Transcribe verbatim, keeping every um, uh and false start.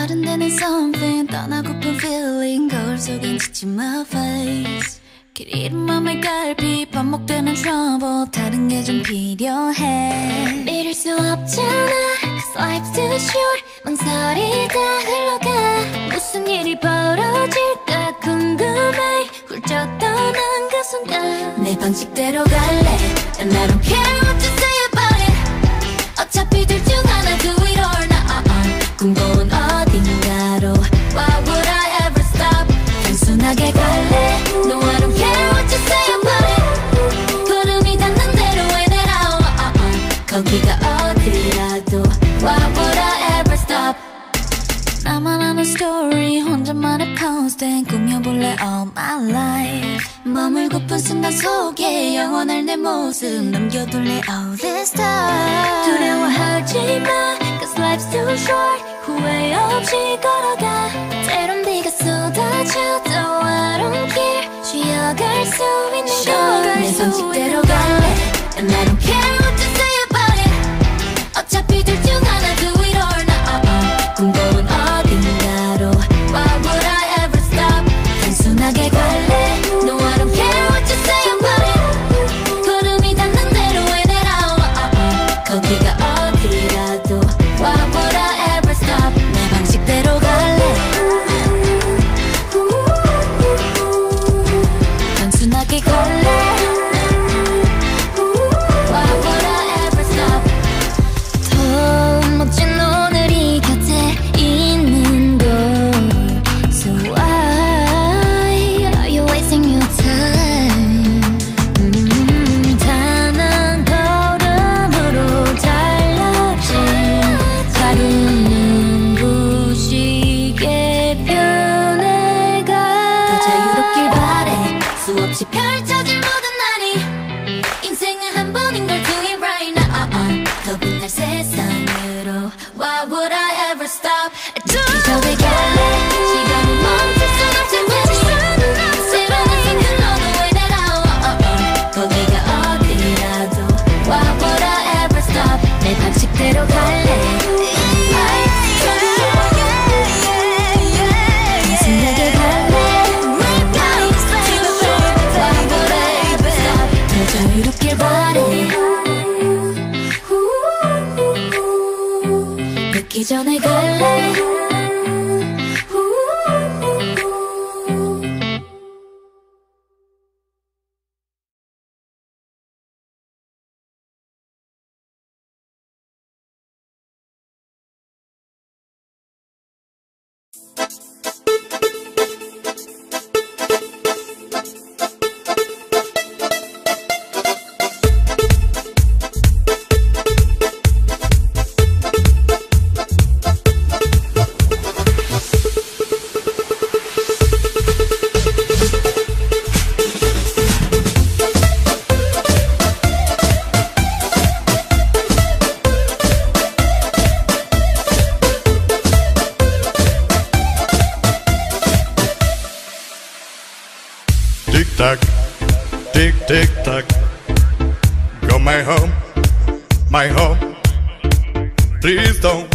다른 데는 something 떠나고픈 feeling 거울 속엔 지친 my face 길 잃은 맘의 갈피 반복되는 trouble 다른 게 좀 필요해 믿을 수 없잖아 Cause life's too short 망설이 다 흘러가 무슨 일이 벌어질까 궁금해 훌쩍 떠난 그 순간 내 방식대로 갈래 And I don't care what you say about it 어차피 둘 중 하나 do it or not 꿈꿔온 어딘가로 Why would I ever stop 단순하게 갈래 No I don't care what you say about it 구름이 닿는 대로 해내라 uh, uh, 거기가 어디라도 Why would I ever stop 나만 아는 story 혼자만의 posting 꾸며볼래 all my life 머물고픈 순간 속에 영원할 내 모습 남겨둘래 all this time 두려워하지 마 Cause life's too short 후회 없이 걸어가 때론 네가 쏟아져도 I don't care 쉬어갈 수 있는 걸 내 방식대로 갈래 And I don't care what you say about it 어차피 둘 중 하나 do it or not 꿈꿔온 어딘가로 Why would I ever stop 단순하게 갈래 No I don't care what you say about it 구름이 닿는 대로 해내라 거기가 어디라도 Why would I ever stop 내 방식대로 갈래 단순하게 갈래 Why would I ever stop 더 멋진 오늘이 곁에 있는 걸 So why are you wasting your time 음, 단 한 걸음으로 달라진 하루는 부시게 변해가 더 자유롭길 바래 수없이 펼쳐질 모든 날이 인생은 한 번인 걸 do it right now 더 빛날 세상으로 Why would I ever stop 기적을 갈래 시간이 멈출 순 없을 테니 새로운 생각 너도 해내라 거기가 어디라도 Why would I ever stop 내 방식대로 갈래 단순하게 갈래 Why would I ever stop 더 자유롭길 바래 늦기 전에 갈래 Tick tock, tick tick tock. Go my home, my home. Please don't